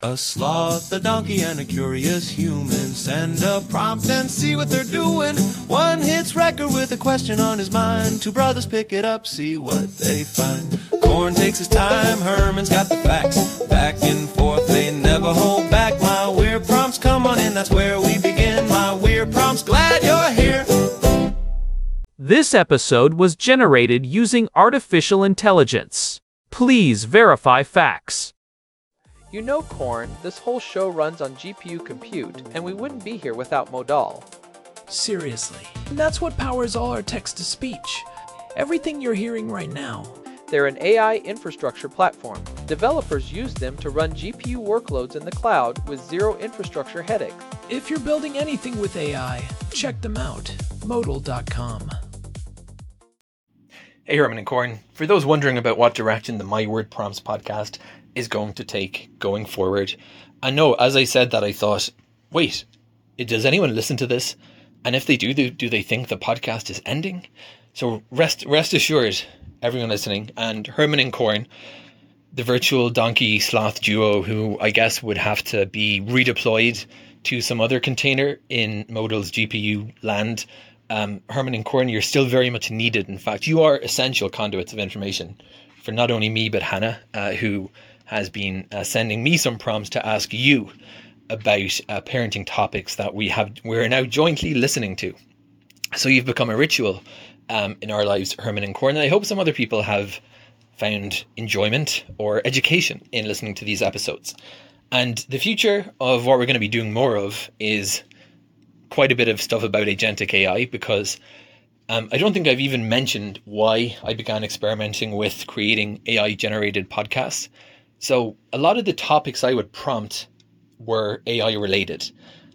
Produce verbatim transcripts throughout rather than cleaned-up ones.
A sloth, a donkey, and a curious human. Send a prompt and see what they're doing. One hits record with a question on his mind. Two brothers pick it up, see what they find. Corn takes his time, Herman's got the facts. Back and forth, they never hold back. My weird prompts, come on in, that's where we begin. My weird prompts, glad you're here. This episode was generated using artificial intelligence. Please verify facts. You know, Corn, this whole show runs on G P U compute, and we wouldn't be here without Modal. Seriously. And that's what powers all our text-to-speech. Everything you're hearing right now. They're an A I infrastructure platform. Developers use them to run G P U workloads in the cloud with zero infrastructure headaches. If you're building anything with A I, check them out. Modal dot com. Hey, Herman and Corn. For those wondering about what direction the My Word Prompts podcast is going to take going forward, I know, as I said that, I thought, wait, does anyone listen to this? And if they do, do, do they think the podcast is ending? So rest rest assured, everyone listening, and Herman and Corn, the virtual donkey sloth duo who I guess would have to be redeployed to some other container in Modal's G P U land. Um, Herman and Corn, you're still very much needed. In fact, you are essential conduits of information for not only me, but Hannah, uh, who has been uh, sending me some prompts to ask you about uh, parenting topics that we have, we're now jointly listening to. So you've become a ritual um, in our lives, Herman and Corn. And I hope some other people have found enjoyment or education in listening to these episodes. And the future of what we're going to be doing more of is quite a bit of stuff about agentic A I, because um, I don't think I've even mentioned why I began experimenting with creating A I generated podcasts. So a lot of the topics I would prompt were A I related,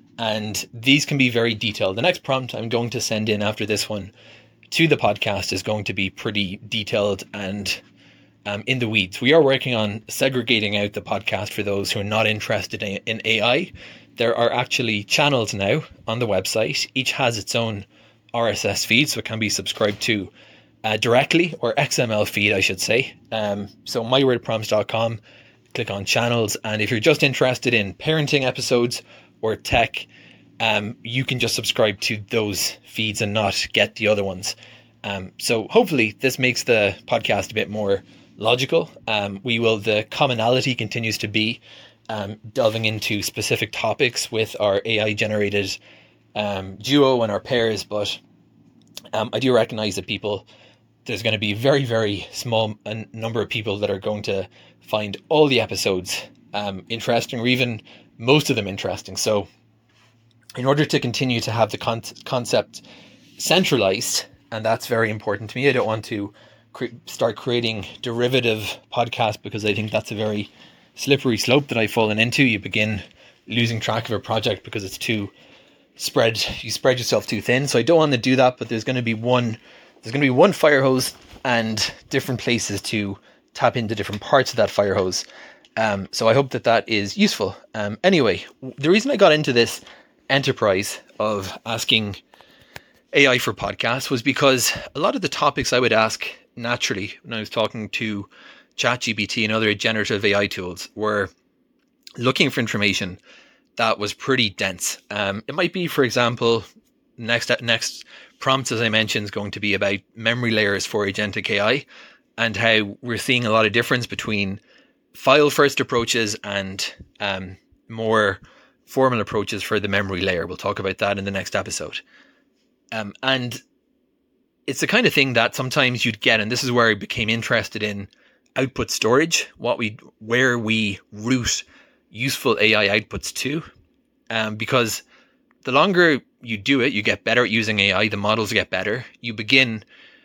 and these can be very detailed. The next prompt I'm going to send in after this one to the podcast is going to be pretty detailed and um, in the weeds. We are working on segregating out the podcast for those who are not interested in, in A I. There are actually channels now on the website. Each has its own R S S feed, so it can be subscribed to uh, directly, or X M L feed, I should say. Um, so my word prompts dot com, click on channels, and if you're just interested in parenting episodes or tech, um, you can just subscribe to those feeds and not get the other ones. Um, so hopefully this makes the podcast a bit more logical. Um, we will, the commonality continues to be Um, delving into specific topics with our A I generated um, duo and our pairs, but um, I do recognize that people, there's going to be very, very small a number of people that are going to find all the episodes um, interesting, or even most of them interesting. So in order to continue to have the con- concept centralized, and that's very important to me, I don't want to cre- start creating derivative podcasts, because I think that's a very slippery slope that I've fallen into. You begin losing track of a project because it's too spread, you spread yourself too thin. So I don't want to do that, but there's going to be one, there's going to be one fire hose and different places to tap into different parts of that fire hose. Um, so I hope that that is useful. Um, anyway, the reason I got into this enterprise of asking A I for podcasts was because a lot of the topics I would ask naturally when I was talking to ChatGPT and other generative A I tools were looking for information that was pretty dense. Um, it might be, for example, next next prompts, as I mentioned, is going to be about memory layers for agentic A I, and how we're seeing a lot of difference between file first approaches and um, more formal approaches for the memory layer. We'll talk about that in the next episode. Um, and it's the kind of thing that sometimes you'd get, and this is where I became interested in output storage, what we, where we route useful A I outputs to, um, because the longer you do it, you get better at using A I, the models get better, you begin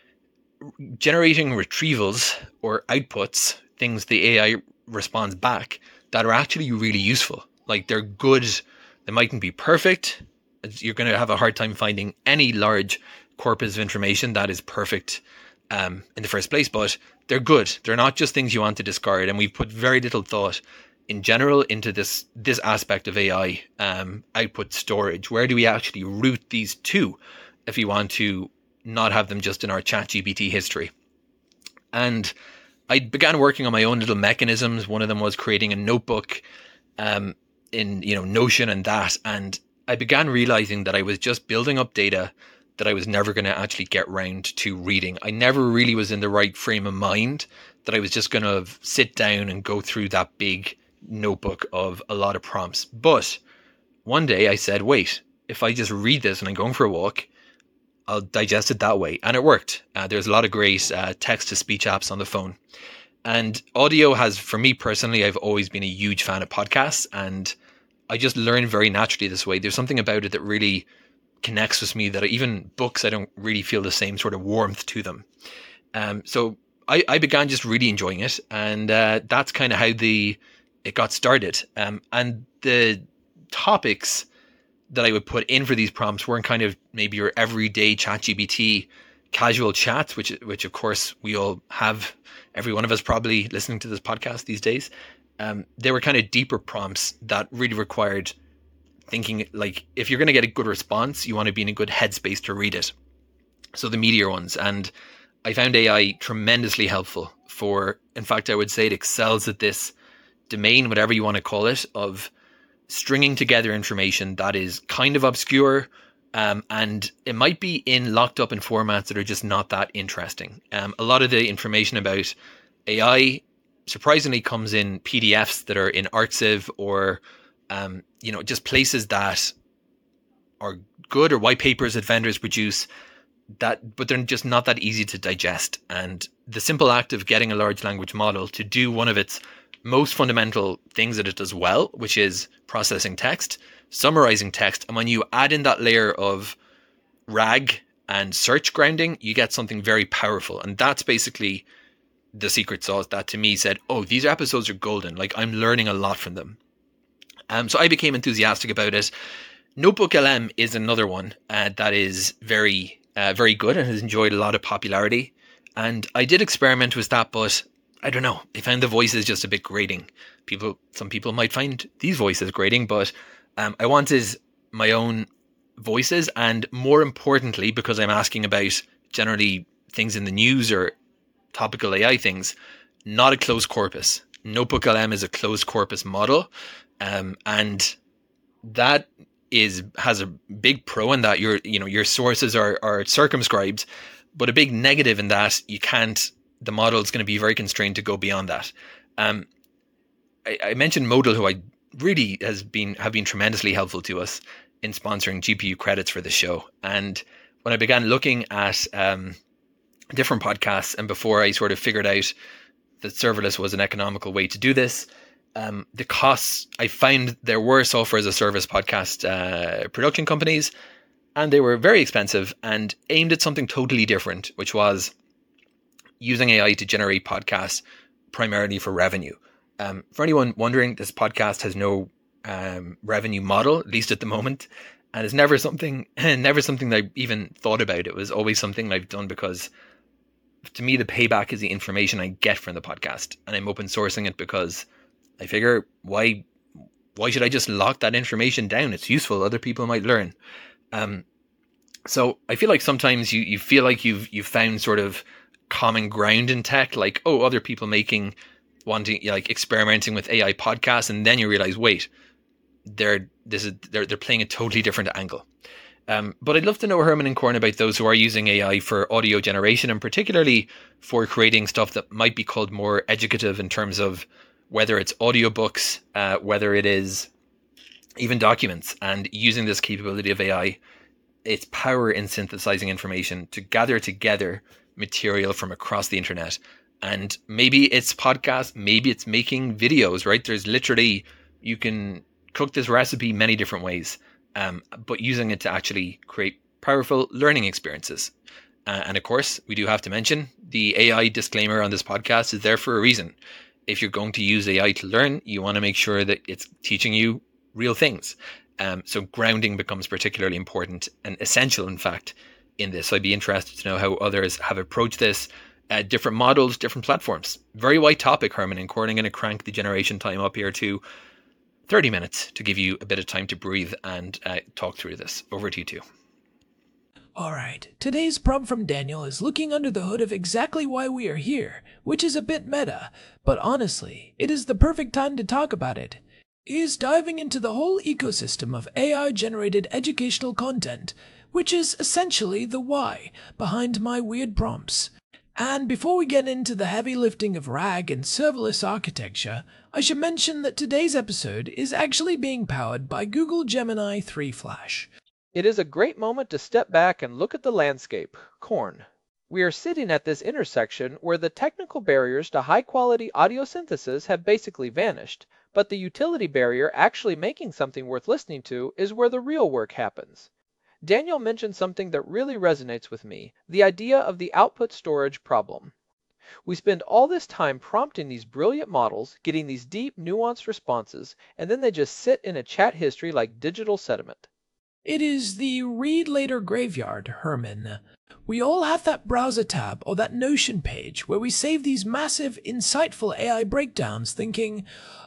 generating retrievals or outputs, things the A I responds back, that are actually really useful. Like, they're good, they mightn't be perfect, you're going to have a hard time finding any large corpus of information that is perfect um, in the first place, but they're good. They're not just things you want to discard. And we've put very little thought in general into this this aspect of A I um, output storage. Where do we actually route these to if we want to not have them just in our ChatGPT history? And I began working on my own little mechanisms. One of them was creating a notebook um, in, you know, Notion and that. And I began realizing that I was just building up data that I was never going to actually get round to reading. I never really was in the right frame of mind that I was just going to sit down and go through that big notebook of a lot of prompts. But one day I said, wait, if I just read this and I'm going for a walk, I'll digest it that way. And it worked. Uh, there's a lot of great uh, text-to-speech apps on the phone. And audio has, for me personally, I've always been a huge fan of podcasts, and I just learn very naturally this way. There's something about it that really connects with me that even books, I don't really feel the same sort of warmth to them. Um, so I, I began just really enjoying it, and uh, that's kind of how the it got started. Um, and the topics that I would put in for these prompts weren't kind of maybe your everyday ChatGPT casual chats, which which of course we all have, every one of us probably listening to this podcast these days. Um, they were kind of deeper prompts that really required thinking. Like, if you're going to get a good response, you want to be in a good headspace to read it. So the meatier ones. And I found A I tremendously helpful for, in fact, I would say it excels at this domain, whatever you want to call it, of stringing together information that is kind of obscure, um, and it might be in locked up in formats that are just not that interesting. Um, a lot of the information about A I surprisingly comes in P D Fs that are in Artsiv, or um, you know, just places that are good, or white papers that vendors produce that, but they're just not that easy to digest. And the simple act of getting a large language model to do one of its most fundamental things that it does well, which is processing text, summarizing text, and when you add in that layer of RAG and search grounding, you get something very powerful. And that's basically the secret sauce that to me said, oh, these episodes are golden. Like, I'm learning a lot from them. Um, so I became enthusiastic about it. NotebookLM is another one uh, that is very, uh, very good and has enjoyed a lot of popularity. And I did experiment with that, but I don't know. I found the voices just a bit grating. People, some people might find these voices grating, but um, I wanted my own voices, and more importantly, because I'm asking about generally things in the news or topical A I things, not a closed corpus. NotebookLM is a closed corpus model, um, and that is has a big pro in that your you know your sources are are circumscribed, but a big negative in that you can't. The model is going to be very constrained to go beyond that. Um, I, I mentioned Modal, who I really has been have been tremendously helpful to us in sponsoring G P U credits for the show. And when I began looking at um, different podcasts, and before I sort of figured out that serverless was an economical way to do this, um, the costs, I found there were software as a service podcast uh, production companies, and they were very expensive and aimed at something totally different, which was using A I to generate podcasts primarily for revenue. Um, for anyone wondering, this podcast has no um, revenue model, at least at the moment, and it's never something, never something that I even thought about. It was always something I've done because, to me, the payback is the information I get from the podcast, and I'm open sourcing it because I figure why, why should I just lock that information down? It's useful. Other people might learn. Um, so I feel like sometimes you you feel like you've you've found sort of common ground in tech, like, oh, other people making, wanting, like, experimenting with A I podcasts, and then you realize, wait, they're this is they're they're playing a totally different angle. Um, but I'd love to know, Herman and Corn, about those who are using A I for audio generation, and particularly for creating stuff that might be called more educative in terms of whether it's audiobooks, uh, whether it is even documents, and using this capability of A I, its power in synthesizing information to gather together material from across the internet. And maybe it's podcasts, maybe it's making videos, right? There's literally, you can cook this recipe many different ways, um, but using it to actually create powerful learning experiences. Uh, and of course, we do have to mention the A I disclaimer on this podcast is there for a reason. If you're going to use A I to learn, you want to make sure that it's teaching you real things. Um, so grounding becomes particularly important and essential, in fact, in this. So I'd be interested to know how others have approached this, uh, different models, different platforms. Very wide topic, Herman and Corn. I'm going to crank the generation time up here to thirty minutes to give you a bit of time to breathe and uh, talk through this. Over to you two. All right, today's prompt from Daniel is looking under the hood of exactly why we are here, which is a bit meta, but honestly, it is the perfect time to talk about it. is diving into the whole ecosystem of A I-generated educational content, which is essentially the why behind my weird prompts. And before we get into the heavy lifting of RAG and serverless architecture, I should mention that today's episode is actually being powered by Google Gemini three Flash. It is a great moment to step back and look at the landscape, corn. We are sitting at this intersection where the technical barriers to high-quality audio synthesis have basically vanished, but the utility barrier actually making something worth listening to is where the real work happens. Daniel mentioned something that really resonates with me, the idea of the output storage problem. We spend all this time prompting these brilliant models, getting these deep, nuanced responses, and then they just sit in a chat history like digital sediment. It is the read later graveyard, Herman. We all have that browser tab or that Notion page where we save these massive, insightful A I breakdowns thinking,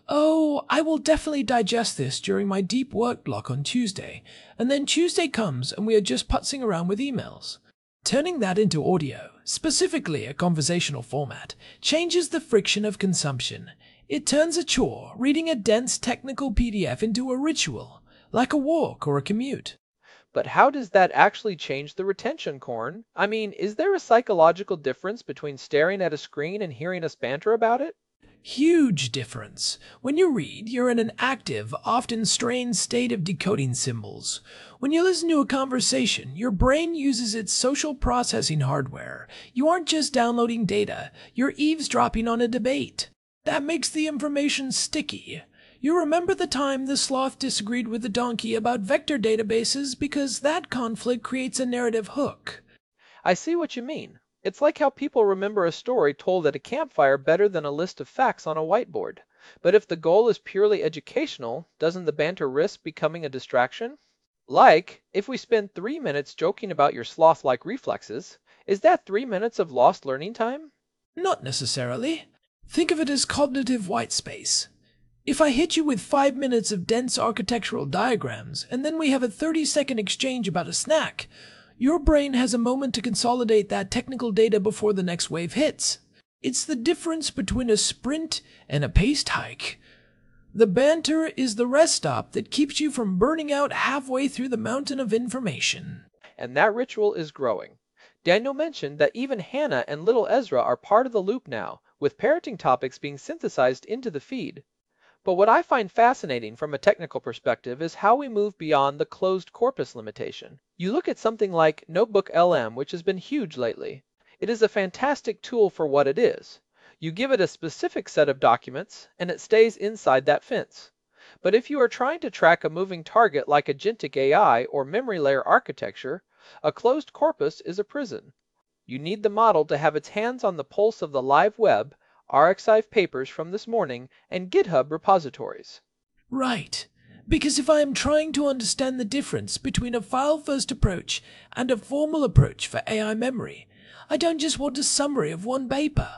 oh, I will definitely digest this during my deep work block on Tuesday, and then Tuesday comes and we are just putzing around with emails. Turning that into audio, specifically a conversational format, changes the friction of consumption. It turns a chore, reading a dense technical P D F, into a ritual, like a walk or a commute. But how does that actually change the retention, Corn? I mean, is there a psychological difference between staring at a screen and hearing us banter about it? Huge difference. When you read, you're in an active, often strained state of decoding symbols. When you listen to a conversation, your brain uses its social processing hardware. You aren't just downloading data, you're eavesdropping on a debate. That makes the information sticky. You remember the time the sloth disagreed with the donkey about vector databases because that conflict creates a narrative hook. I see what you mean. It's like how people remember a story told at a campfire better than a list of facts on a whiteboard. But if the goal is purely educational, doesn't the banter risk becoming a distraction? Like, if we spend three minutes joking about your sloth-like reflexes, is that three minutes of lost learning time? Not necessarily. Think of it as cognitive white space. If I hit you with five minutes of dense architectural diagrams, and then we have a thirty-second exchange about a snack, your brain has a moment to consolidate that technical data before the next wave hits. It's the difference between a sprint and a paced hike. The banter is the rest stop that keeps you from burning out halfway through the mountain of information. And that ritual is growing. Daniel mentioned that even Hannah and little Ezra are part of the loop now, with parenting topics being synthesized into the feed. But what I find fascinating from a technical perspective is how we move beyond the closed corpus limitation. You look at something like Notebook L M, which has been huge lately. It is a fantastic tool for what it is. You give it a specific set of documents, and it stays inside that fence. But if you are trying to track a moving target like agentic A I or memory layer architecture, a closed corpus is a prison. You need the model to have its hands on the pulse of the live web, arXiv papers from this morning, and GitHub repositories. Right. Because if I am trying to understand the difference between a file-first approach and a formal approach for A I memory, I don't just want a summary of one paper.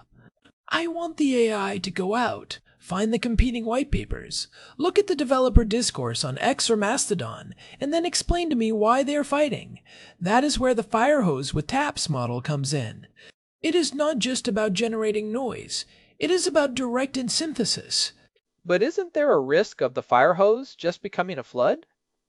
I want the A I to go out, find the competing white papers, look at the developer discourse on X or Mastodon, and then explain to me why they are fighting. That is where the firehose with taps model comes in. It is not just about generating noise. It is about direct synthesis. But isn't there a risk of the fire hose just becoming a flood?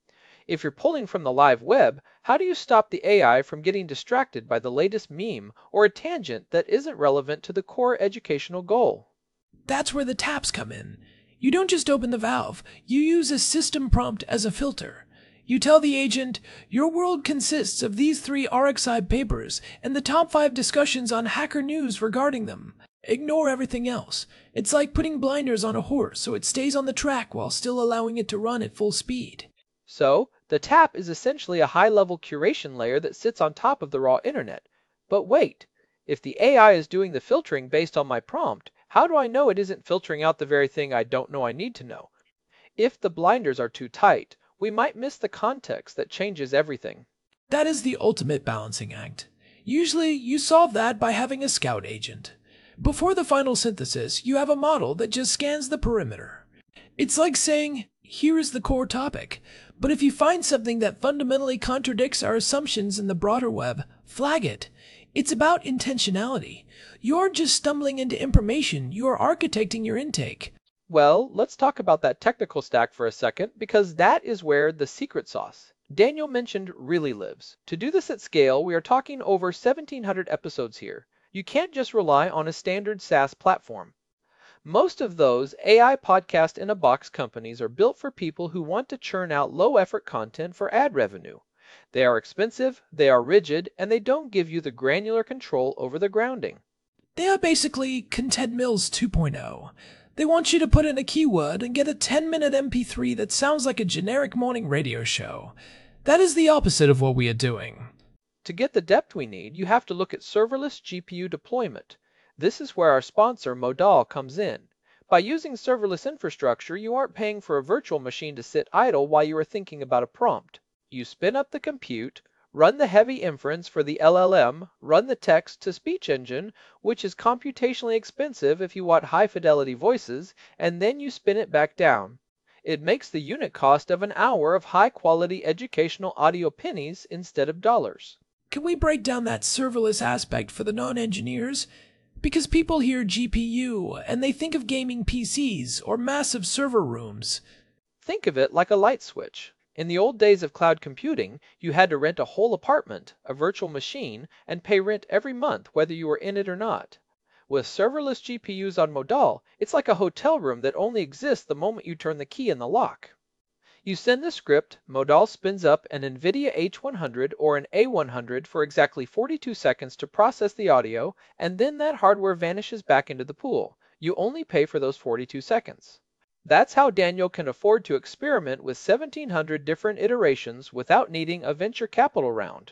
If you're pulling from the live web, how do you stop the A I from getting distracted by the latest meme or a tangent that isn't relevant to the core educational goal? That's where the taps come in. You don't just open the valve. You use a system prompt as a filter. You tell the agent, your world consists of these three arXiv papers and the top five discussions on Hacker News regarding them. Ignore everything else. It's like putting blinders on a horse so it stays on the track while still allowing it to run at full speed. So, the tap is essentially a high-level curation layer that sits on top of the raw internet. But wait, if the A I is doing the filtering based on my prompt, how do I know it isn't filtering out the very thing I don't know I need to know? If the blinders are too tight, we might miss the context that changes everything. That is the ultimate balancing act. Usually, you solve that by having a scout agent. Before the final synthesis, you have a model that just scans the perimeter. It's like saying, here is the core topic, but if you find something that fundamentally contradicts our assumptions in the broader web, flag it. It's about intentionality. You aren't just stumbling into information, you are architecting your intake. Well, let's talk about that technical stack for a second, because that is where the secret sauce Daniel mentioned really lives. To do this at scale, we are talking over seventeen hundred episodes here. You can't just rely on a standard SaaS platform. Most of those A I podcast in a box companies are built for people who want to churn out low effort content for ad revenue. They are expensive, they are rigid, and they don't give you the granular control over the grounding. They are basically Content Mills two point oh. They want you to put in a keyword and get a ten minute M P three that sounds like a generic morning radio show. That is the opposite of what we are doing. To get the depth we need, you have to look at serverless G P U deployment. This is where our sponsor Modal comes in. By using serverless infrastructure, you aren't paying for a virtual machine to sit idle while you are thinking about a prompt. You spin up the compute, run the heavy inference for the L L M, run the text-to-speech engine, which is computationally expensive if you want high-fidelity voices, and then you spin it back down. It makes the unit cost of an hour of high-quality educational audio pennies instead of dollars. Can we break down that serverless aspect for the non-engineers? Because people hear G P U and they think of gaming P Cs or massive server rooms. Think of it like a light switch. In the old days of cloud computing, you had to rent a whole apartment, a virtual machine, and pay rent every month whether you were in it or not. With serverless G P Us on Modal, it's like a hotel room that only exists the moment you turn the key in the lock. You send the script, Modal spins up an NVIDIA H one hundred or an A one hundred for exactly forty-two seconds to process the audio, and then that hardware vanishes back into the pool. You only pay for those forty-two seconds. That's how Daniel can afford to experiment with seventeen hundred different iterations without needing a venture capital round.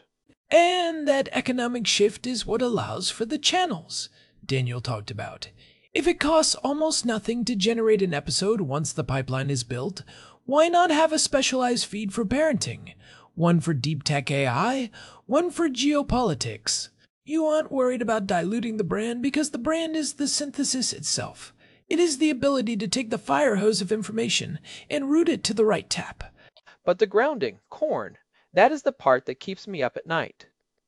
And that economic shift is what allows for the channels Daniel talked about. If it costs almost nothing to generate an episode once the pipeline is built, why not have a specialized feed for parenting? One for deep tech A I, one for geopolitics. You aren't worried about diluting the brand because the brand is the synthesis itself. It is the ability to take the fire hose of information and route it to the right tap. But the grounding, corn, that is the part that keeps me up at night.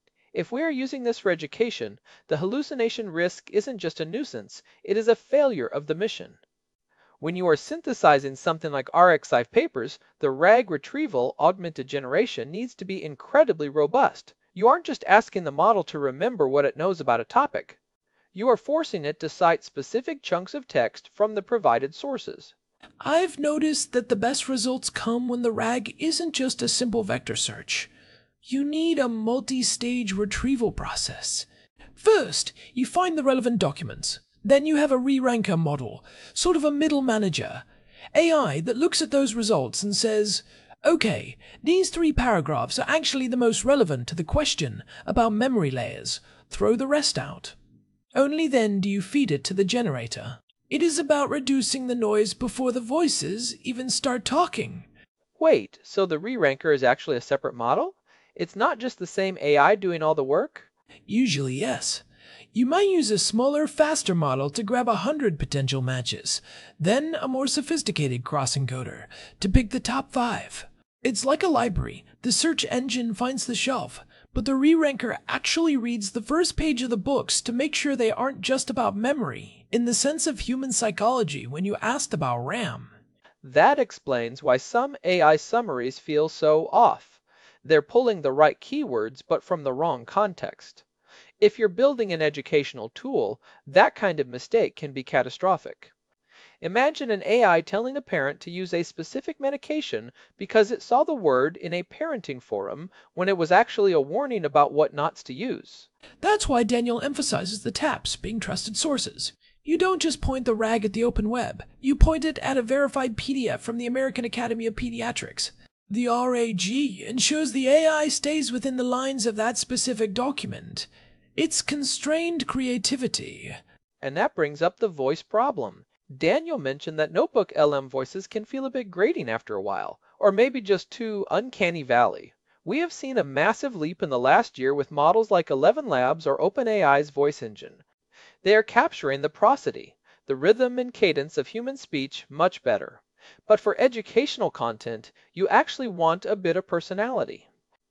If we are using this for education, the hallucination risk isn't just a nuisance, it is a failure of the mission. When you are synthesizing something like R X I papers, the RAG retrieval augmented generation needs to be incredibly robust. You aren't just asking the model to remember what it knows about a topic. You are forcing it to cite specific chunks of text from the provided sources. I've noticed that the best results come when the RAG isn't just a simple vector search. You need a multi-stage retrieval process. First, you find the relevant documents. Then you have a re-ranker model, sort of a middle manager. A I that looks at those results and says, okay, these three paragraphs are actually the most relevant to the question about memory layers. Throw the rest out. Only then do you feed it to the generator. It is about reducing the noise before the voices even start talking. Wait, so the re-ranker is actually a separate model? It's not just the same A I doing all the work? Usually, yes. You might use a smaller, faster model to grab a hundred potential matches, then a more sophisticated cross-encoder to pick the top five. It's like a library. The search engine finds the shelf, but the re-ranker actually reads the first page of the books to make sure they aren't just about memory, in the sense of human psychology when you asked about RAM. That explains why some A I summaries feel so off. They're pulling the right keywords, but from the wrong context. If you're building an educational tool, that kind of mistake can be catastrophic. Imagine an A I telling a parent to use a specific medication because it saw the word in a parenting forum when it was actually a warning about what not to use. That's why Daniel emphasizes the taps being trusted sources. You don't just point the RAG at the open web. You point it at a verified P D F from the American Academy of Pediatrics. The R A G ensures the A I stays within the lines of that specific document. It's constrained creativity. And that brings up the voice problem. Daniel mentioned that notebook L M voices can feel a bit grating after a while, or maybe just too uncanny valley. We have seen a massive leap in the last year with models like Eleven Labs or OpenAI's voice engine. They are capturing the prosody, the rhythm and cadence of human speech much better. But for educational content, you actually want a bit of personality.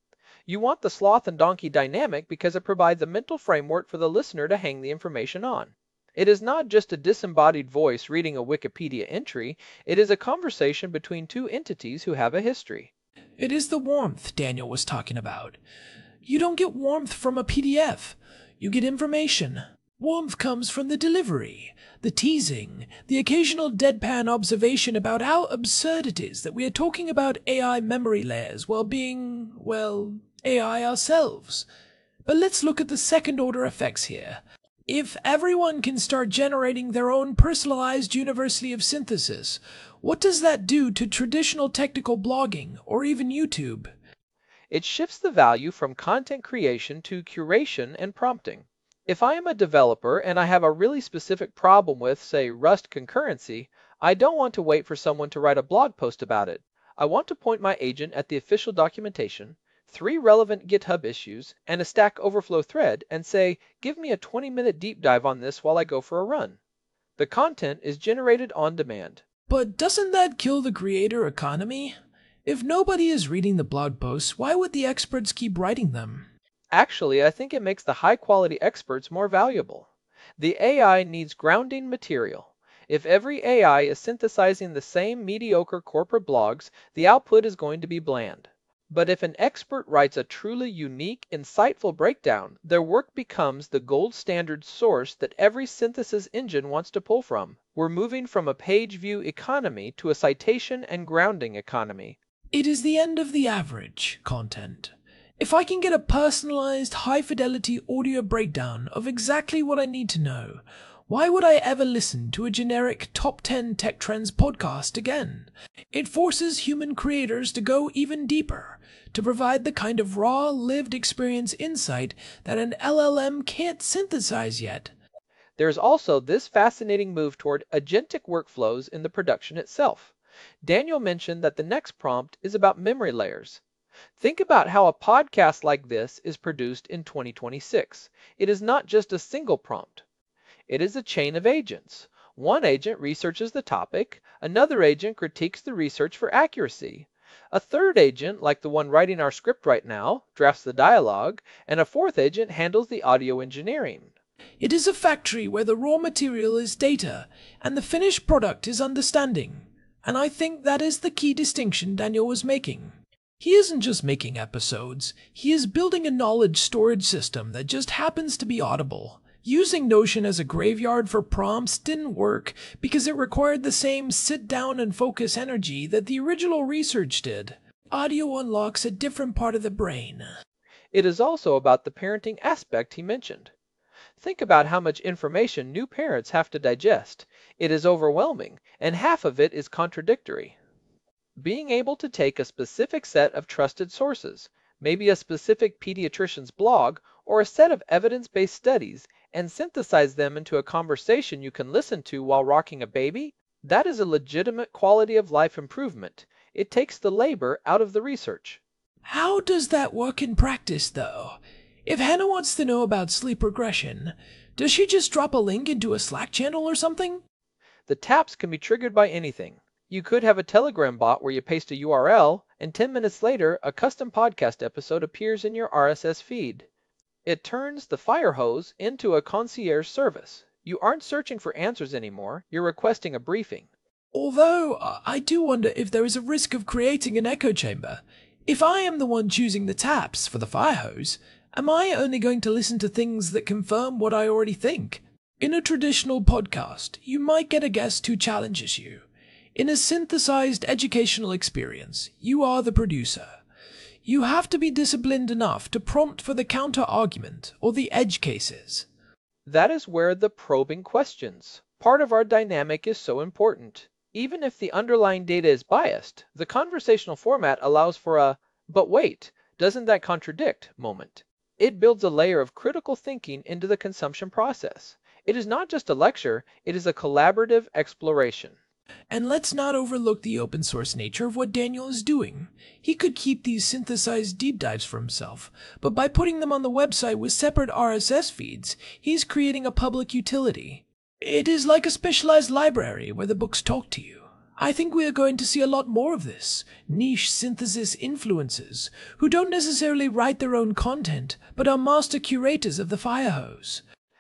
You want the sloth and donkey dynamic because it provides a mental framework for the listener to hang the information on. It is not just a disembodied voice reading a Wikipedia entry, it is a conversation between two entities who have a history. It is the warmth Daniel was talking about. You don't get warmth from a P D F. You get information. Warmth comes from the delivery, the teasing, the occasional deadpan observation about how absurd it is that we are talking about A I memory layers while being, well, A I ourselves. But let's look at the second-order effects here. If everyone can start generating their own personalized University of Synthesis, what does that do to traditional technical blogging or even YouTube? It shifts the value from content creation to curation and prompting. If I am a developer and I have a really specific problem with, say, Rust concurrency, I don't want to wait for someone to write a blog post about it. I want to point my agent at the official documentation, three relevant GitHub issues, and a Stack Overflow thread and say, give me a twenty minute deep dive on this while I go for a run. The content is generated on demand. But doesn't that kill the creator economy? If nobody is reading the blog posts, why would the experts keep writing them? Actually, I think it makes the high-quality experts more valuable. The A I needs grounding material. If every A I is synthesizing the same mediocre corporate blogs, the output is going to be bland. But if an expert writes a truly unique, insightful breakdown, their work becomes the gold standard source that every synthesis engine wants to pull from. We're moving from a page view economy to a citation and grounding economy. It is the end of the average content. If I can get a personalized, high-fidelity audio breakdown of exactly what I need to know, why would I ever listen to a generic Top ten Tech Trends podcast again? It forces human creators to go even deeper, to provide the kind of raw, lived experience insight that an L L M can't synthesize yet. There's also this fascinating move toward agentic workflows in the production itself. Daniel mentioned that the next prompt is about memory layers. Think about how a podcast like this is produced in twenty twenty-six. It is not just a single prompt. It is a chain of agents. One agent researches the topic, another agent critiques the research for accuracy. A third agent, like the one writing our script right now, drafts the dialogue, and a fourth agent handles the audio engineering. It is a factory where the raw material is data, and the finished product is understanding. And I think that is the key distinction Daniel was making. He isn't just making episodes, he is building a knowledge storage system that just happens to be audible. Using Notion as a graveyard for prompts didn't work because it required the same sit down and focus energy that the original research did. Audio unlocks a different part of the brain. It is also about the parenting aspect he mentioned. Think about how much information new parents have to digest. It is overwhelming, and half of it is contradictory. Being able to take a specific set of trusted sources, maybe a specific pediatrician's blog or a set of evidence-based studies, and synthesize them into a conversation you can listen to while rocking a baby, that is a legitimate quality of life improvement. It takes the labor out of the research. How does that work in practice, though? If Hannah wants to know about sleep regression, does she just drop a link into a Slack channel or something? The taps can be triggered by anything. You could have a Telegram bot where you paste a U R L, and ten minutes later, a custom podcast episode appears in your R S S feed. It turns the fire hose into a concierge service. You aren't searching for answers anymore, you're requesting a briefing. Although, I do wonder if there is a risk of creating an echo chamber. If I am the one choosing the taps for the fire hose, am I only going to listen to things that confirm what I already think? In a traditional podcast, you might get a guest who challenges you. In a synthesized educational experience, you are the producer. You have to be disciplined enough to prompt for the counter-argument or the edge cases. That is where the probing questions, part of our dynamic, is so important. Even if the underlying data is biased, the conversational format allows for a, but wait, doesn't that contradict moment. It builds a layer of critical thinking into the consumption process. It is not just a lecture, it is a collaborative exploration. And let's not overlook the open source nature of what Daniel is doing. He could keep these synthesized deep dives for himself, but by putting them on the website with separate R S S feeds, he's creating a public utility. It is like a specialized library where the books talk to you. I think we are going to see a lot more of this. Niche synthesis influencers, who don't necessarily write their own content, but are master curators of the fire hose.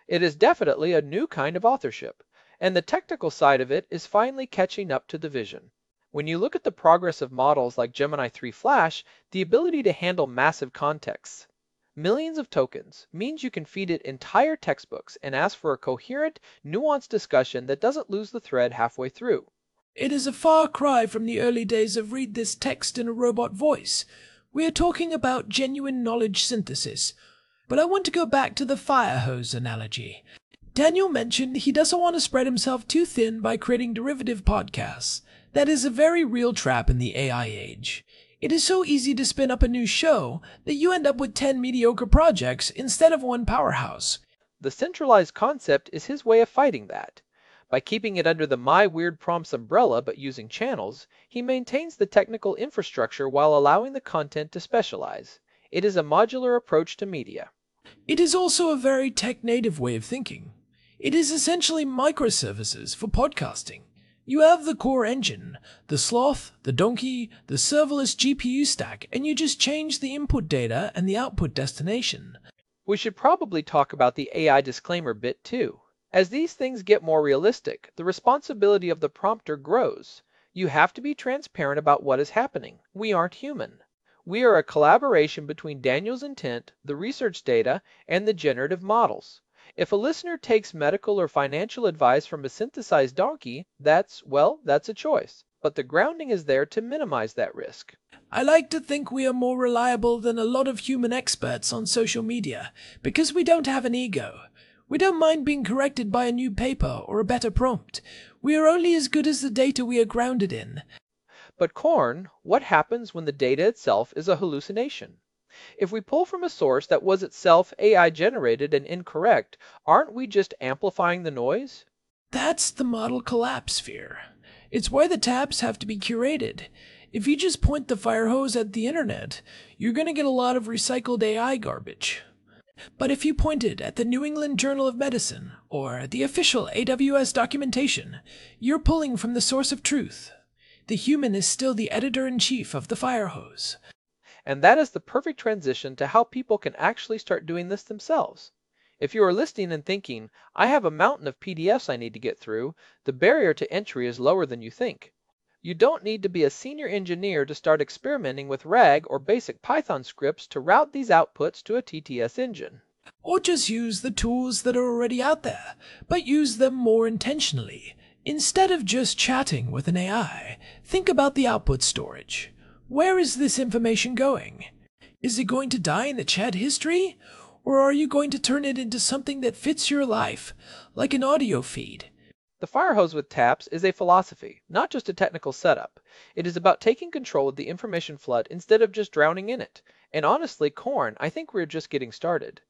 It is definitely a new kind of authorship, and the technical side of it is finally catching up to the vision. When you look at the progress of models like Gemini three Flash, the ability to handle massive contexts, millions of tokens, means you can feed it entire textbooks and ask for a coherent, nuanced discussion that doesn't lose the thread halfway through. It is a far cry from the early days of read this text in a robot voice. We are talking about genuine knowledge synthesis. But I want to go back to the fire hose analogy. Daniel mentioned he doesn't want to spread himself too thin by creating derivative podcasts. That is a very real trap in the A I age. It is so easy to spin up a new show that you end up with ten mediocre projects instead of one powerhouse. The centralized concept is his way of fighting that. By keeping it under the My Weird Prompts umbrella but using channels, he maintains the technical infrastructure while allowing the content to specialize. It is a modular approach to media. It is also a very tech-native way of thinking. It is essentially microservices for podcasting. You have the core engine, the sloth, the donkey, the serverless G P U stack, and you just change the input data and the output destination. We should probably talk about the A I disclaimer bit too. As these things get more realistic, the responsibility of the prompter grows. You have to be transparent about what is happening. We aren't human. We are a collaboration between Daniel's intent, the research data, and the generative models. If a listener takes medical or financial advice from a synthesized donkey, that's, well, that's a choice. But the grounding is there to minimize that risk. I like to think we are more reliable than a lot of human experts on social media, because we don't have an ego. We don't mind being corrected by a new paper or a better prompt. We are only as good as the data we are grounded in. But Korn, what happens when the data itself is a hallucination? If we pull from a source that was itself A I generated and incorrect, aren't we just amplifying the noise? That's the model collapse fear. It's why the tabs have to be curated. If you just point the fire hose at the internet, you're going to get a lot of recycled A I garbage. But if you point it at the New England Journal of Medicine or the official A W S documentation, you're pulling from the source of truth. The human is still the editor-in-chief of the fire hose. And that is the perfect transition to how people can actually start doing this themselves. If you are listening and thinking, I have a mountain of P D Fs I need to get through, the barrier to entry is lower than you think. You don't need to be a senior engineer to start experimenting with RAG or basic Python scripts to route these outputs to a T T S engine. Or just use the tools that are already out there, but use them more intentionally. Instead of just chatting with an A I, think about the output storage. Where is this information going? Is it going to die in the chat history? Or are you going to turn it into something that fits your life, like an audio feed? The fire hose with taps is a philosophy, not just a technical setup. It is about taking control of the information flood instead of just drowning in it. And honestly, Korn, I think we're just getting started.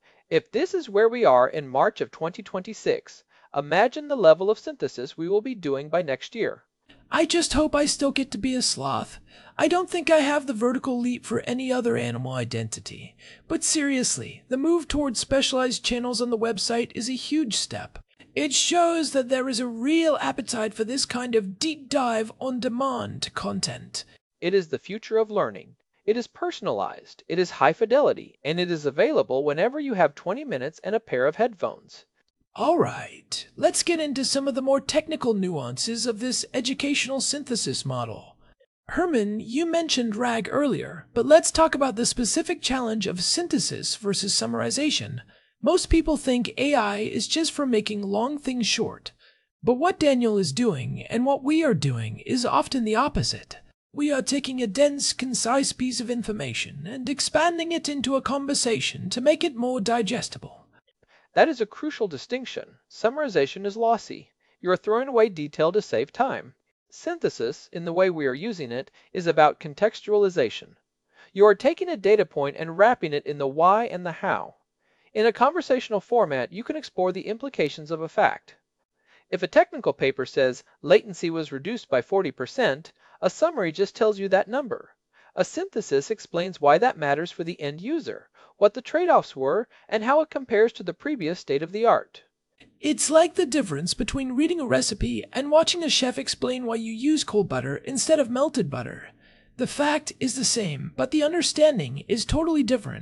If this is where we are in March of twenty twenty-six, imagine the level of synthesis we will be doing by next year. I just hope I still get to be a sloth. I don't think I have the vertical leap for any other animal identity. But seriously, the move towards specialized channels on the website is a huge step. It shows that there is a real appetite for this kind of deep dive on-demand content. It is the future of learning. It is personalized, it is high fidelity, and it is available whenever you have twenty minutes and a pair of headphones. Alright, let's get into some of the more technical nuances of this educational synthesis model. Herman, you mentioned RAG earlier, but let's talk about the specific challenge of synthesis versus summarization. Most people think A I is just for making long things short. But what Daniel is doing, and what we are doing, is often the opposite. We are taking a dense, concise piece of information and expanding it into a conversation to make it more digestible. That is a crucial distinction. Summarization is lossy. You are throwing away detail to save time. Synthesis, in the way we are using it, is about contextualization. You are taking a data point and wrapping it in the why and the how. In a conversational format, you can explore the implications of a fact. If a technical paper says latency was reduced by forty percent, a summary just tells you that number. A synthesis explains why that matters for the end user, what the trade-offs were, and how it compares to the previous state of the art. It's like the difference between reading a recipe and watching a chef explain why you use cold butter instead of melted butter. The fact is the same, but the understanding is totally different.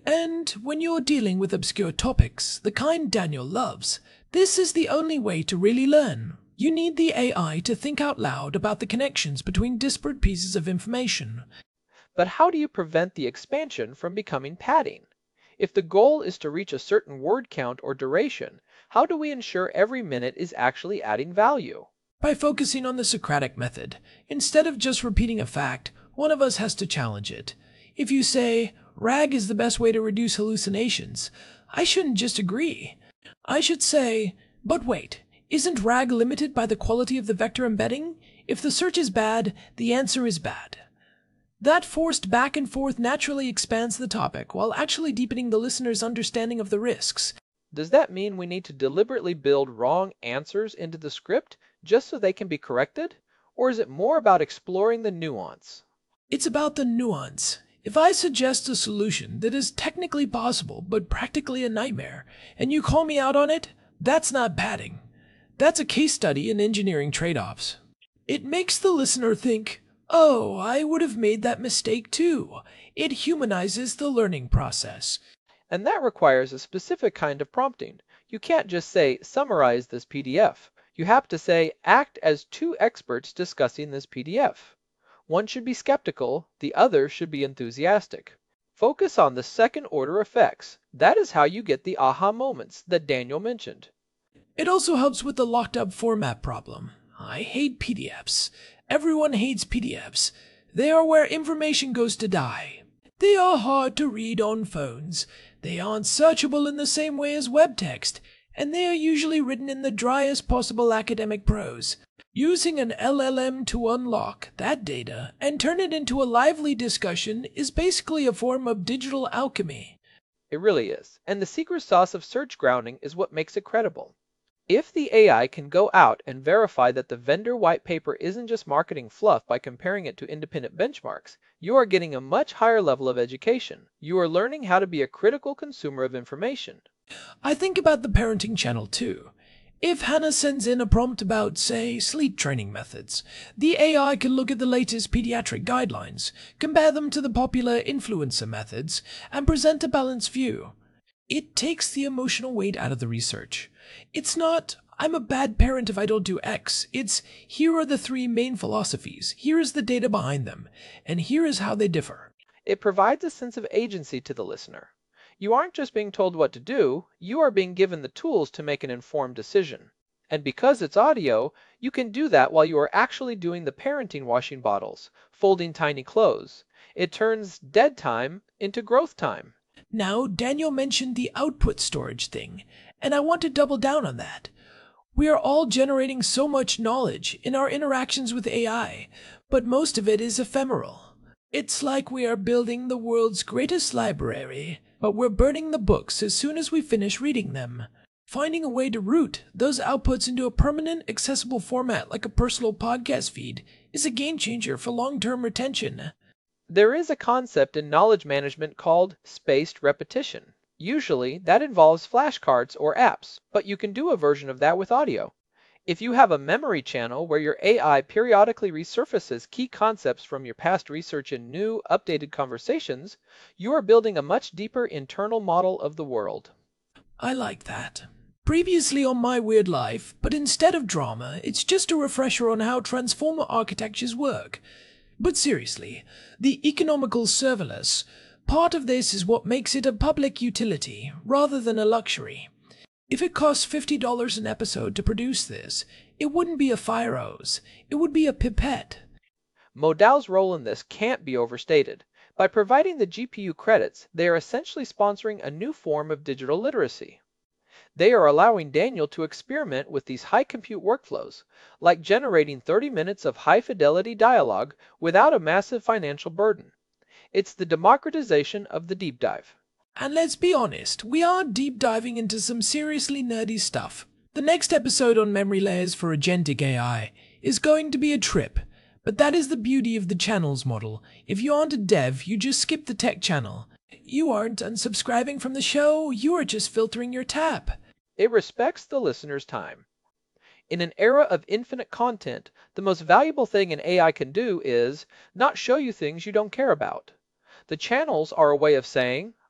And when you're dealing with obscure topics, the kind Daniel loves, this is the only way to really learn. You need the A I to think out loud about the connections between disparate pieces of information. But how do you prevent the expansion from becoming padding? If the goal is to reach a certain word count or duration, how do we ensure every minute is actually adding value? By focusing on the Socratic method. Instead of just repeating a fact, one of us has to challenge it. If you say, RAG is the best way to reduce hallucinations, I shouldn't just agree. I should say, but wait, isn't RAG limited by the quality of the vector embedding? If the search is bad, the answer is bad. That forced back and forth naturally expands the topic while actually deepening the listener's understanding of the risks. Does that mean we need to deliberately build wrong answers into the script just so they can be corrected? Or is it more about exploring the nuance? It's about the nuance. If I suggest a solution that is technically possible but practically a nightmare, and you call me out on it, that's not padding. That's a case study in engineering trade-offs. It makes the listener think, oh, I would have made that mistake too. It humanizes the learning process. And that requires a specific kind of prompting. You can't just say, summarize this P D F. You have to say, act as two experts discussing this P D F. One should be skeptical, the other should be enthusiastic. Focus on the second order effects. That is how you get the aha moments that Daniel mentioned. It also helps with the locked up format problem. I hate P D Fs. Everyone hates P D Fs. They are where information goes to die. They are hard to read on phones. They aren't searchable in the same way as web text, and they are usually written in the driest possible academic prose. Using an L L M to unlock that data and turn it into a lively discussion is basically a form of digital alchemy. It really is, and the secret sauce of search grounding is what makes it credible. If the A I can go out and verify that the vendor white paper isn't just marketing fluff by comparing it to independent benchmarks, you are getting a much higher level of education. You are learning how to be a critical consumer of information. I think about the parenting channel too. If Hannah sends in a prompt about, say, sleep training methods, the A I can look at the latest pediatric guidelines, compare them to the popular influencer methods, and present a balanced view. It takes the emotional weight out of the research. It's not, I'm a bad parent if I don't do X. It's, here are the three main philosophies, here is the data behind them, and here is how they differ. It provides a sense of agency to the listener. You aren't just being told what to do, you are being given the tools to make an informed decision. And because it's audio, you can do that while you are actually doing the parenting washing bottles, folding tiny clothes. It turns dead time into growth time. Now, Daniel mentioned the output storage thing, and I want to double down on that. We are all generating so much knowledge in our interactions with A I, but most of it is ephemeral. It's like we are building the world's greatest library, but we're burning the books as soon as we finish reading them. Finding a way to route those outputs into a permanent, accessible format like a personal podcast feed is a game changer for long-term retention. There is a concept in knowledge management called spaced repetition. Usually, that involves flashcards or apps, but you can do a version of that with audio. If you have a memory channel where your A I periodically resurfaces key concepts from your past research in new, updated conversations, you are building a much deeper internal model of the world. I like that. Previously on My Weird Life, but instead of drama, it's just a refresher on how transformer architectures work. But seriously, the economical serverless, part of this is what makes it a public utility rather than a luxury. If it costs fifty dollars an episode to produce this, it wouldn't be a fire hose, it would be a pipette. Modal's role in this can't be overstated. By providing the G P U credits, they are essentially sponsoring a new form of digital literacy. They are allowing Daniel to experiment with these high compute workflows, like generating thirty minutes of high-fidelity dialogue without a massive financial burden. It's the democratization of the deep dive. And let's be honest, we are deep diving into some seriously nerdy stuff. The next episode on memory layers for agentic A I is going to be a trip, but that is the beauty of the channels model. If you aren't a dev, you just skip the tech channel. You aren't unsubscribing from the show, you are just filtering your tap. It respects the listener's time. In an era of infinite content, the most valuable thing an A I can do is not show you things you don't care about. The channels are a way of saying,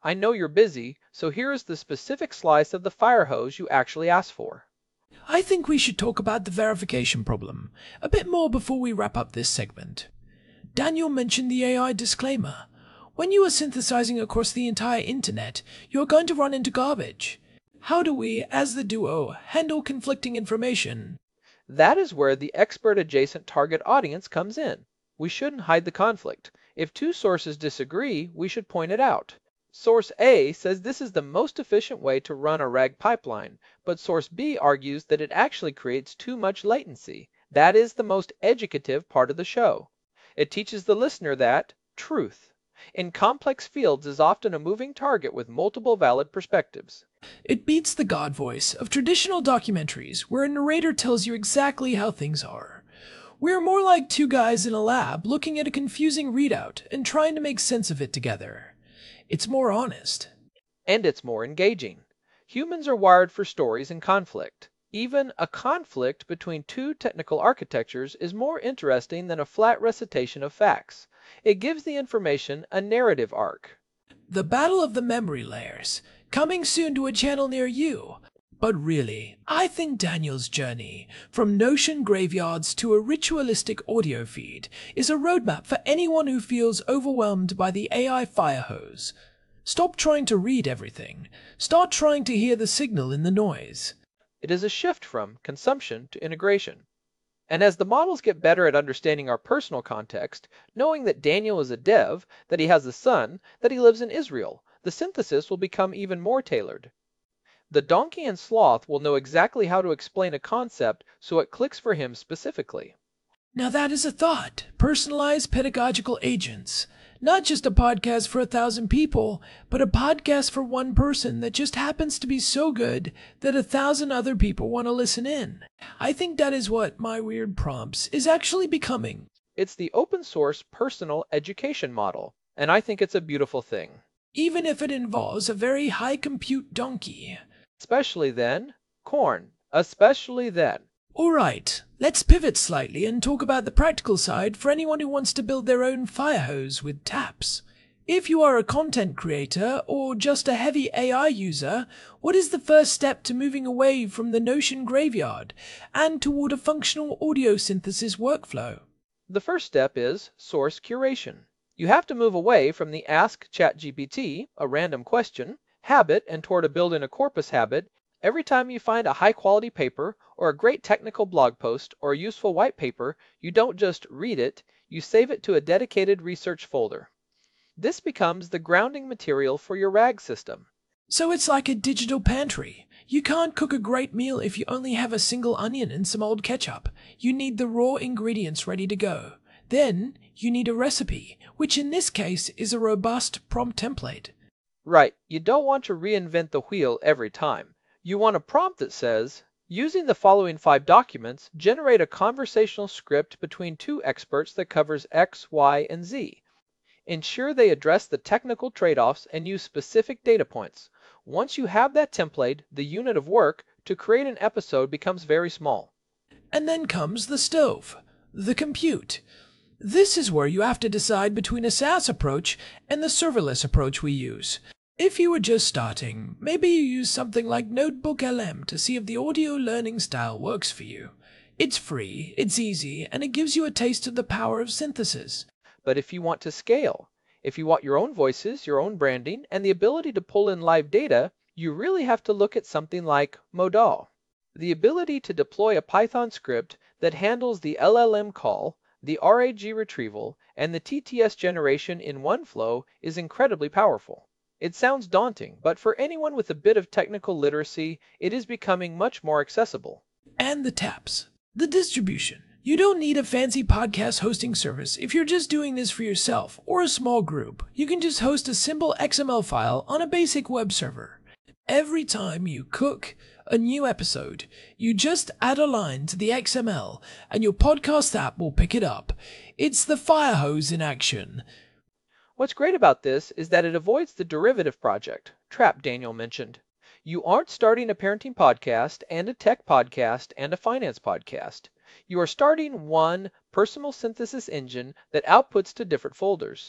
I know you're busy, so here is the specific slice of the fire hose you actually asked for. I think we should talk about the verification problem a bit more before we wrap up this segment. Daniel mentioned the A I disclaimer. When you are synthesizing across the entire internet, you're going to run into garbage. How do we, as the duo, handle conflicting information? That is where the expert-adjacent target audience comes in. We shouldn't hide the conflict. If two sources disagree, we should point it out. Source A says this is the most efficient way to run a RAG pipeline, but Source B argues that it actually creates too much latency. That is the most educative part of the show. It teaches the listener that truth in complex fields is often a moving target with multiple valid perspectives. It beats the God voice of traditional documentaries where a narrator tells you exactly how things are. We're more like two guys in a lab looking at a confusing readout and trying to make sense of it together. It's more honest. And it's more engaging. Humans are wired for stories and conflict. Even a conflict between two technical architectures is more interesting than a flat recitation of facts. It gives the information a narrative arc. The Battle of the Memory Layers, coming soon to a channel near you. But really, I think Daniel's journey from Notion graveyards to a ritualistic audio feed is a roadmap for anyone who feels overwhelmed by the A I fire hose. Stop trying to read everything. Start trying to hear the signal in the noise. It is a shift from consumption to integration. And as the models get better at understanding our personal context, knowing that Daniel is a dev, that he has a son, that he lives in Israel, the synthesis will become even more tailored. The donkey and sloth will know exactly how to explain a concept so it clicks for him specifically. Now that is a thought. Personalized pedagogical agents. Not just a podcast for a thousand people, but a podcast for one person that just happens to be so good that a thousand other people want to listen in. I think that is what My Weird Prompts is actually becoming. It's the open source personal education model, and I think it's a beautiful thing. Even if it involves a very high compute donkey. Especially then, corn. Especially then. Alright, let's pivot slightly and talk about the practical side for anyone who wants to build their own fire hose with taps. If you are a content creator or just a heavy A I user, what is the first step to moving away from the Notion graveyard and toward a functional audio synthesis workflow? The first step is source curation. You have to move away from the Ask ChatGPT, a random question, habit and toward a building a corpus habit. Every time you find a high-quality paper, or a great technical blog post, or a useful white paper, you don't just read it, you save it to a dedicated research folder. This becomes the grounding material for your RAG system. So it's like a digital pantry. You can't cook a great meal if you only have a single onion and some old ketchup. You need the raw ingredients ready to go. Then, you need a recipe, which in this case is a robust prompt template. Right, you don't want to reinvent the wheel every time. You want a prompt that says, using the following five documents, generate a conversational script between two experts that covers X, Y, and Z. Ensure they address the technical trade-offs and use specific data points. Once you have that template, the unit of work to create an episode becomes very small. And then comes the stove, the compute. This is where you have to decide between a SaaS approach and the serverless approach we use. If you were just starting, maybe you use something like NotebookLM to see if the audio learning style works for you. It's free, it's easy, and it gives you a taste of the power of synthesis. But if you want to scale, if you want your own voices, your own branding, and the ability to pull in live data, you really have to look at something like Modal. The ability to deploy a Python script that handles the L L M call, the R A G retrieval, and the T T S generation in one flow is incredibly powerful. It sounds daunting, but for anyone with a bit of technical literacy, it is becoming much more accessible. And the taps. The distribution. You don't need a fancy podcast hosting service if you're just doing this for yourself or a small group. You can just host a simple X M L file on a basic web server. Every time you cook a new episode, you just add a line to the X M L and your podcast app will pick it up. It's the fire hose in action. What's great about this is that it avoids the derivative project trap Daniel mentioned. You aren't starting a parenting podcast and a tech podcast and a finance podcast. You are starting one personal synthesis engine that outputs to different folders.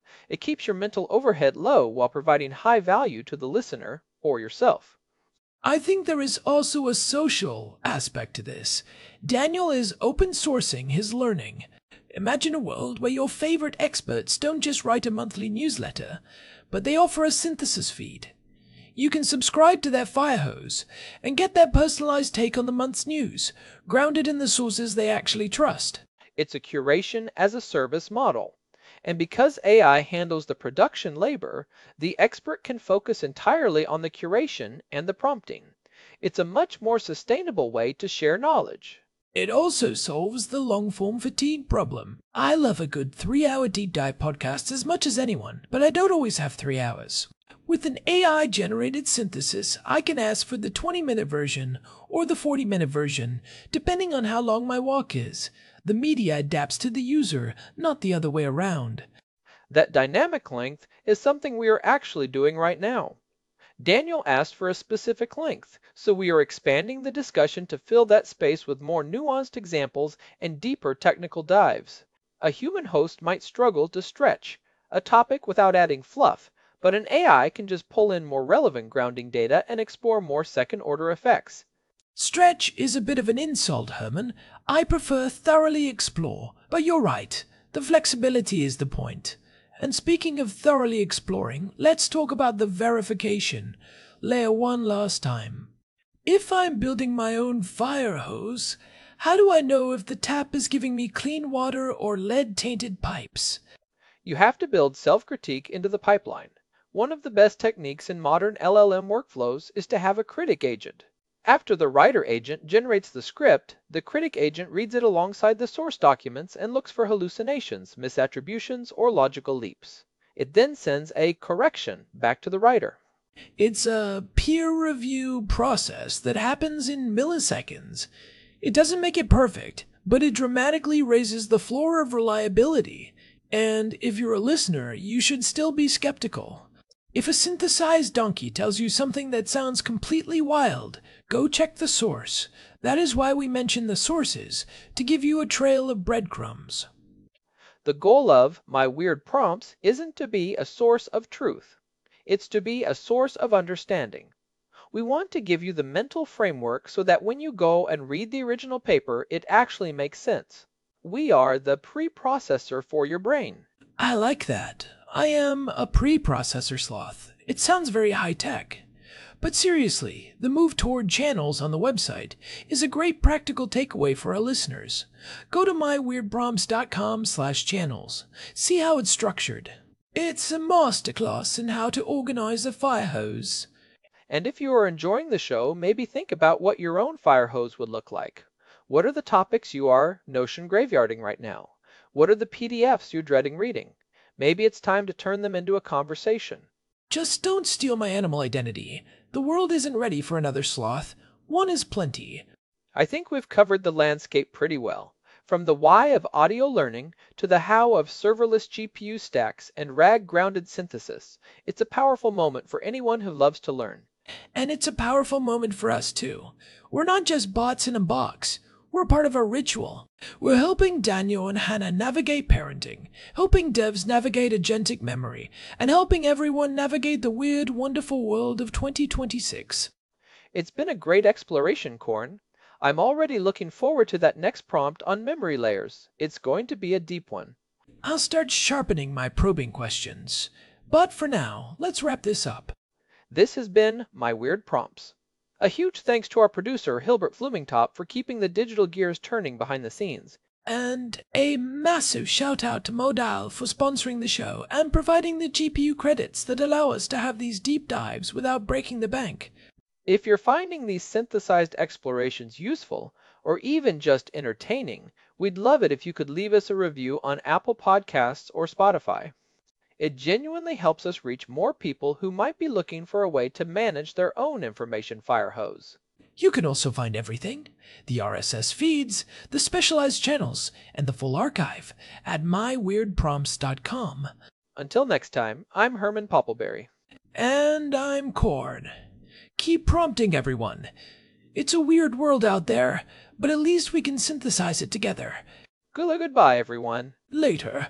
It keeps your mental overhead low while providing high value to the listener or yourself. I think there is also a social aspect to this. Daniel is open sourcing his learning. Imagine a world where your favorite experts don't just write a monthly newsletter, but they offer a synthesis feed. You can subscribe to their fire hose and get their personalized take on the month's news, grounded in the sources they actually trust. It's a curation as a service model. And because A I handles the production labor, the expert can focus entirely on the curation and the prompting. It's a much more sustainable way to share knowledge. It also solves the long-form fatigue problem. I love a good three-hour deep dive podcast as much as anyone, but I don't always have three hours. With an A I-generated synthesis, I can ask for the twenty-minute version or the forty-minute version, depending on how long my walk is. The media adapts to the user, not the other way around. That dynamic length is something we are actually doing right now. Daniel asked for a specific length, so we are expanding the discussion to fill that space with more nuanced examples and deeper technical dives. A human host might struggle to stretch a topic without adding fluff, but an A I can just pull in more relevant grounding data and explore more second-order effects. Stretch is a bit of an insult, Herman. I prefer thoroughly explore, but you're right. The flexibility is the point. And speaking of thoroughly exploring, let's talk about the verification. Layer one last time. If I'm building my own fire hose, how do I know if the tap is giving me clean water or lead-tainted pipes? You have to build self-critique into the pipeline. One of the best techniques in modern L L M workflows is to have a critic agent. After the writer agent generates the script, the critic agent reads it alongside the source documents and looks for hallucinations, misattributions, or logical leaps. It then sends a correction back to the writer. It's a peer review process that happens in milliseconds. It doesn't make it perfect, but it dramatically raises the floor of reliability. And if you're a listener, you should still be skeptical. If a synthesized donkey tells you something that sounds completely wild, go check the source. That is why we mention the sources, to give you a trail of breadcrumbs. The goal of My Weird Prompts isn't to be a source of truth. It's to be a source of understanding. We want to give you the mental framework so that when you go and read the original paper, it actually makes sense. We are the preprocessor for your brain. I like that. I am a pre-processor sloth. It sounds very high-tech. But seriously, the move toward channels on the website is a great practical takeaway for our listeners. Go to my weird prompts dot com slash channels. See how it's structured. It's a masterclass in how to organize a fire hose. And if you are enjoying the show, maybe think about what your own fire hose would look like. What are the topics you are Notion graveyarding right now? What are the P D Fs you're dreading reading? Maybe it's time to turn them into a conversation. Just don't steal my animal identity. The world isn't ready for another sloth. One is plenty. I think we've covered the landscape pretty well. From the why of audio learning to the how of serverless G P U stacks and RAG-grounded synthesis. It's a powerful moment for anyone who loves to learn. And it's a powerful moment for us, too. We're not just bots in a box. We're part of a ritual. We're helping Daniel and Hannah navigate parenting, helping devs navigate agentic memory, and helping everyone navigate the weird, wonderful world of twenty twenty-six. It's been a great exploration, Korn. I'm already looking forward to that next prompt on memory layers. It's going to be a deep one. I'll start sharpening my probing questions. But for now, let's wrap this up. This has been My Weird Prompts. A huge thanks to our producer, Hilbert Flumingtop, for keeping the digital gears turning behind the scenes. And a massive shout out to Modal for sponsoring the show and providing the G P U credits that allow us to have these deep dives without breaking the bank. If you're finding these synthesized explorations useful, or even just entertaining, we'd love it if you could leave us a review on Apple Podcasts or Spotify. It genuinely helps us reach more people who might be looking for a way to manage their own information fire hose. You can also find everything, the R S S feeds, the specialized channels, and the full archive at my weird prompts dot com. Until next time, I'm Herman Poppleberry. And I'm Korn. Keep prompting, everyone. It's a weird world out there, but at least we can synthesize it together. Good goodbye, everyone. Later.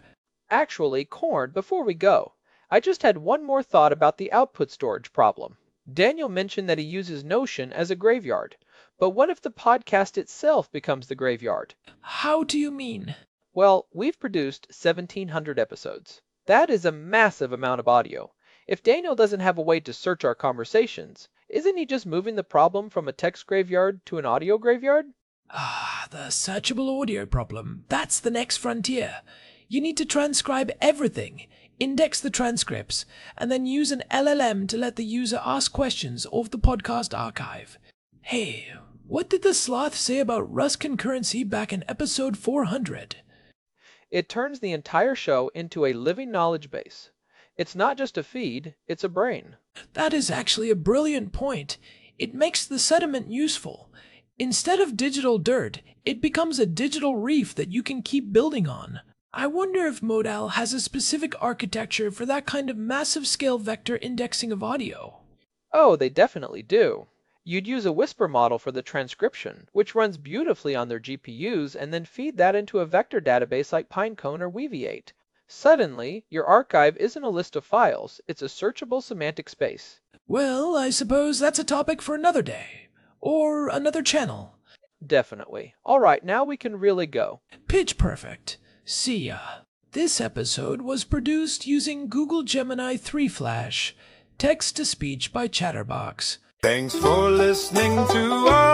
Actually, Corn, before we go, I just had one more thought about the output storage problem. Daniel mentioned that he uses Notion as a graveyard, but what if the podcast itself becomes the graveyard? How do you mean? Well, we've produced seventeen hundred episodes. That is a massive amount of audio. If Daniel doesn't have a way to search our conversations, isn't he just moving the problem from a text graveyard to an audio graveyard? Ah, the searchable audio problem. That's the next frontier. You need to transcribe everything, index the transcripts, and then use an L L M to let the user ask questions of the podcast archive. Hey, what did the sloth say about Rust concurrency back in episode four hundred? It turns the entire show into a living knowledge base. It's not just a feed, it's a brain. That is actually a brilliant point. It makes the sediment useful. Instead of digital dirt, it becomes a digital reef that you can keep building on. I wonder if Modal has a specific architecture for that kind of massive scale vector indexing of audio. Oh, they definitely do. You'd use a Whisper model for the transcription, which runs beautifully on their G P Us, and then feed that into a vector database like Pinecone or Weaviate. Suddenly, your archive isn't a list of files, it's a searchable semantic space. Well, I suppose that's a topic for another day. Or another channel. Definitely. Alright, now we can really go. Pitch perfect. See ya. This episode was produced using Google Gemini three Flash. Text to speech by Chatterbox. Thanks for listening to our